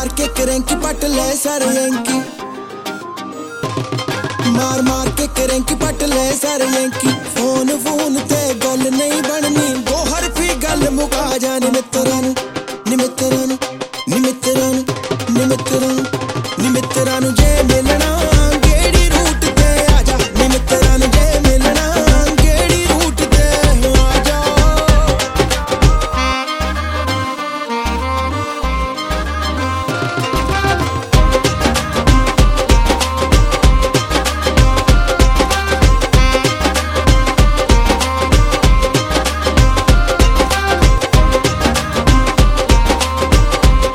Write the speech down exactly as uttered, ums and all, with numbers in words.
मार के करेंकी पट ले सारे यांकी, मार मार के करेंकी पट ले सारे यांकी। फोन फोन ते गल नहीं बननी, दो हरफी गल मुका जानी मित्रा नू नी मित्रा नू नी मित्रा नू नी मित्रा नू नी मित्रा नू जे मिलना